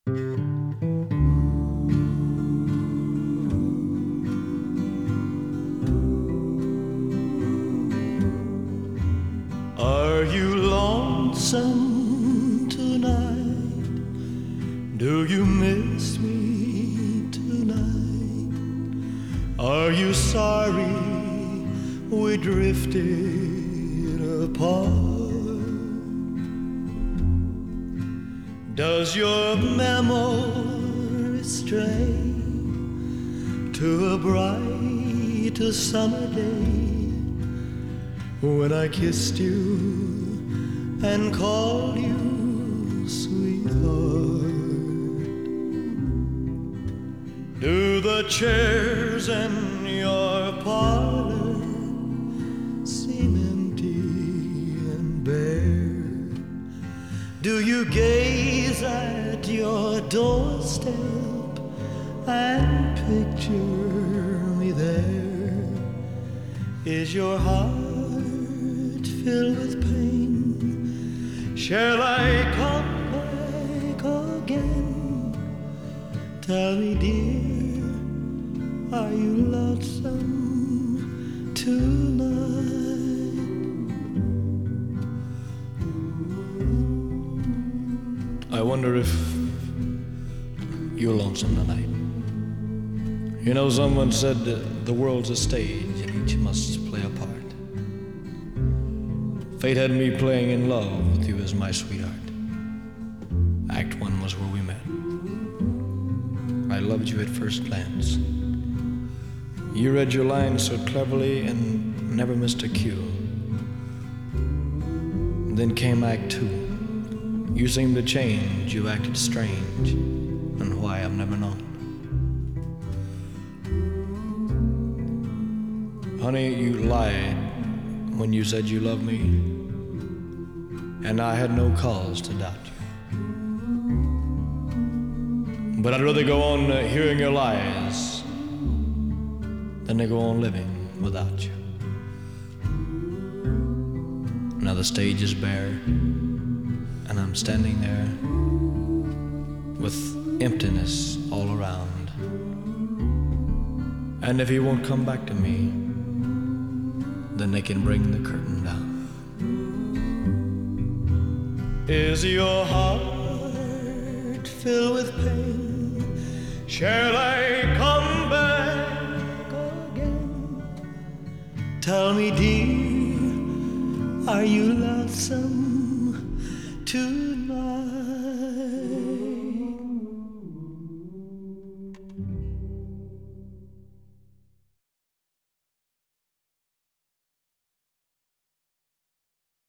Are you lonesome tonight? Do you miss me tonight? Are you sorry we drifted apart? Does your memory stray to a bright summer day when I kissed you and called you sweetheart? Do the chairs in your parlor seem empty and bare? Do you gaze at your doorstep and picture me there? Is your heart filled with pain? Shall I come back again? Tell me, dear, are you lonesome tonight? I wonder if you're lonesome tonight. You know, someone said the world's a stage and each must play a part. Fate had me playing in love with you as my sweetheart. Act one was where we met. I loved you at first glance. You read your lines so cleverly and never missed a cue. Then came Act two. You seemed to change, you acted strange, and why I've never known. Honey, you lied when you said you loved me, and I had no cause to doubt you. But I'd rather go on hearing your lies than to go on living without you. Now the stage is bare, and I'm standing there with emptiness all around. And if he won't come back to me, then they can bring the curtain down. Is your heart filled with pain? Shall I come back again? Tell me, dear, are you lonesome